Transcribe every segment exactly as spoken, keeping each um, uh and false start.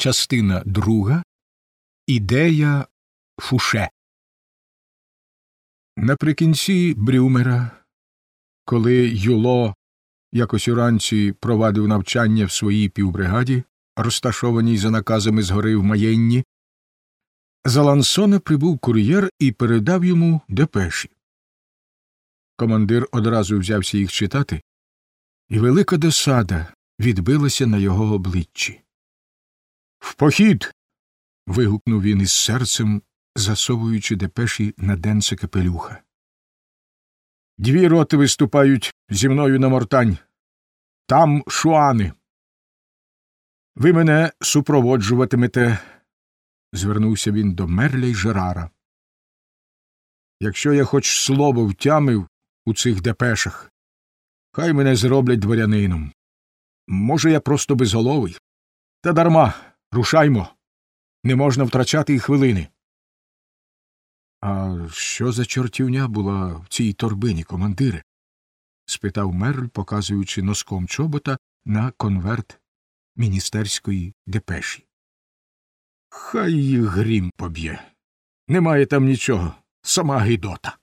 Частина друга. Ідея Фуше. Наприкінці Брюмера, коли Юло якось уранці провадив навчання в своїй півбригаді, розташованій за наказами згори в Маєнні, з Алансона прибув кур'єр і передав йому депеші. Командир одразу взявся їх читати, і велика досада відбилася на його обличчі. «В похід!» – вигукнув він із серцем, засовуючи депеші на денце капелюха. «Дві роти виступають зі мною на Мортань. Там шуани. Ви мене супроводжуватимете», – звернувся він до Мерля й Жерара. «Якщо я хоч слово втямив у цих депешах, хай мене зроблять дворянином. Може, я просто безголовий. Та дарма, рушаймо. Не можна втрачати й хвилини». «А що за чортівня була в цій торбині, командире?» – спитав Мерль, показуючи носком чобота на конверт міністерської депеші. «Хай їх грім поб'є. Немає там нічого. Сама гидота».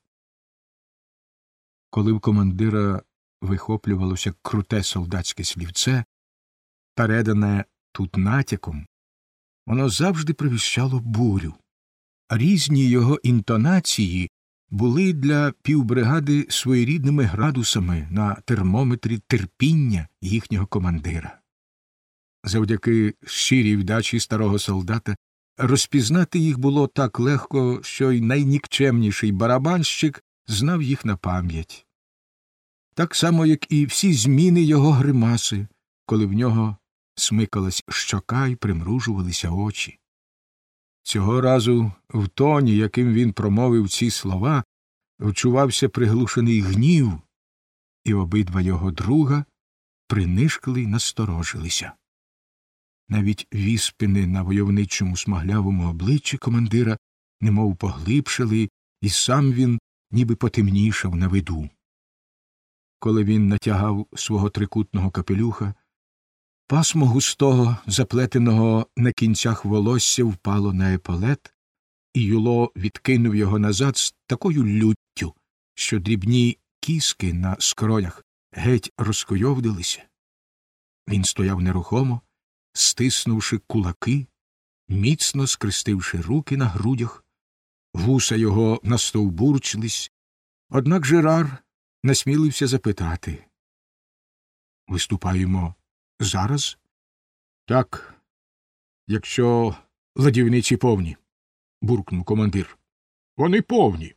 Коли в командира вихоплювалося круте солдатське слівце, передане тут натяком, воно завжди привіщало бурю. Різні його інтонації були для півбригади своєрідними градусами на термометрі терпіння їхнього командира. Завдяки щирій вдачі старого солдата розпізнати їх було так легко, що й найнікчемніший барабанщик знав їх на пам'ять. Так само, як і всі зміни його гримаси, коли в нього смикалась щока й примружувалися очі. Цього разу в тоні, яким він промовив ці слова, вчувався приглушений гнів, і обидва його друга принишкли й насторожилися. Навіть віспини на войовничому смаглявому обличчі командира немов поглибшили, і сам він ніби потемнішав на виду. Коли він натягав свого трикутного капелюха, пасмо густого, заплетеного на кінцях волосся впало на еполет, і Юло відкинув його назад з такою люттю, що дрібні кіски на скронях геть розкойовдилися. Він стояв нерухомо, стиснувши кулаки, міцно скрестивши руки на грудях, вуса його настовбурчились, однак Жерар насмілився запитати: «Виступаємо зараз?» «Так, якщо ладівниці повні», – буркнув командир. «Вони повні».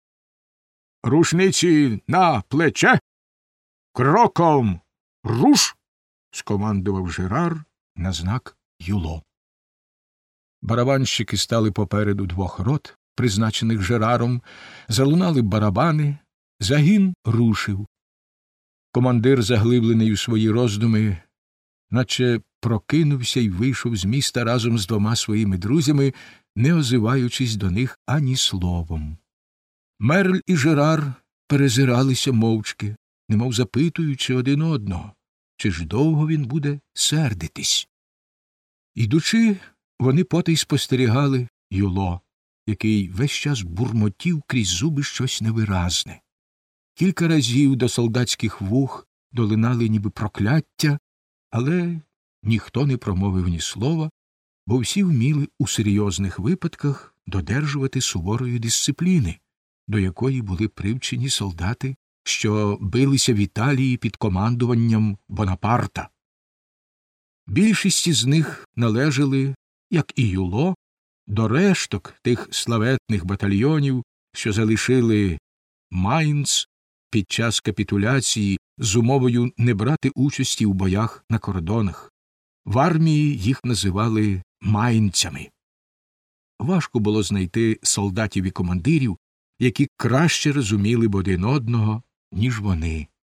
«Рушниці на плече! Кроком! Руш!» – скомандував Жерар на знак Юло. Барабанщики стали попереду двох рот, призначених Жераром, залунали барабани, загін рушив. Командир, заглиблений у свої роздуми, наче прокинувся й вийшов з міста разом з двома своїми друзями, не озиваючись до них ані словом. Мерль і Жерар перезиралися мовчки, немов запитуючи один одного, чи ж довго він буде сердитись. Ідучи, вони потай спостерігали Юло, який весь час бурмотів крізь зуби щось невиразне. Кілька разів до солдатських вух долинали ніби прокляття, але ніхто не промовив ні слова, бо всі вміли у серйозних випадках додержувати суворої дисципліни, до якої були привчені солдати, що билися в Італії під командуванням Бонапарта. Більшість із них належали, як і Юло, до решток тих славетних батальйонів, що залишили Майнц під час капітуляції з умовою не брати участі у боях на кордонах. В армії їх називали майнцями. Важко було знайти солдатів і командирів, які краще розуміли б один одного, ніж вони.